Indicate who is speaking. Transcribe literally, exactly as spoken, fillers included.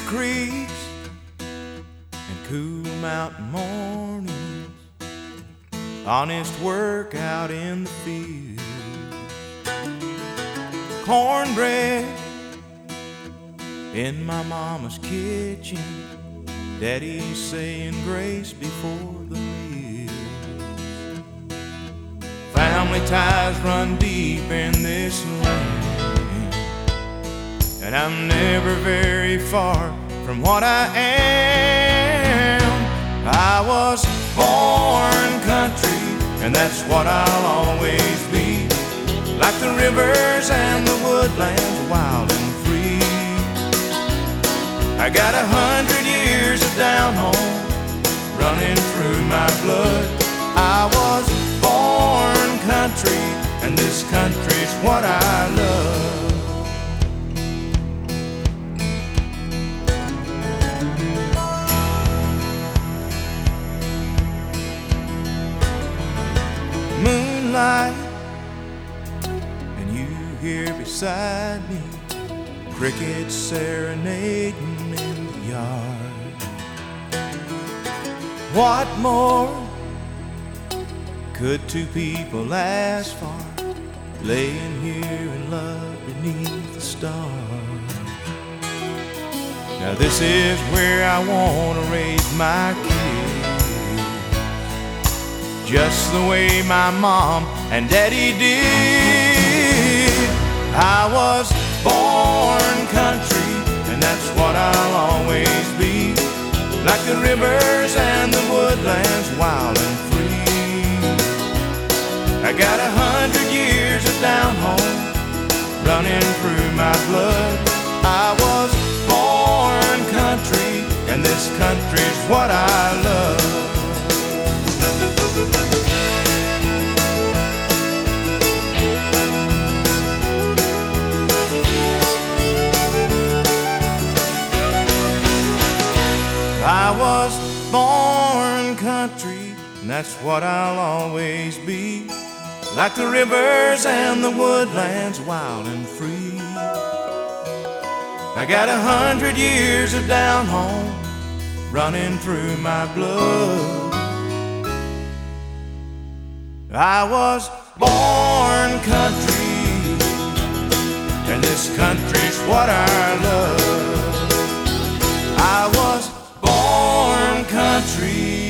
Speaker 1: creeks and cool mountain mornings, honest work out in the field, cornbread in my mama's kitchen, daddy saying grace before the meal. Family ties run deep in this land, and I'm never very far from what I am. I was born country, and that's what I'll always be, like the rivers and the woodlands, wild and free. I got a hundred years of down home running through my blood. I was born country, and this country's what I love. Moonlight, and you here beside me, crickets serenading in the yard. What more could two people ask for, laying here in love beneath the stars? Now this is where I want to raise my kids, just the way my mom and daddy did. I was born country, and that's what I'll always be, like the rivers and the woodlands, wild and free. I got a hundred years of down home running through my blood. I was born country, and this country's what I love. I was born country, and that's what I'll always be, like the rivers and the woodlands, wild and free. I got a hundred years of down home running through my blood. I was born country, and this country's what I love. I was born country,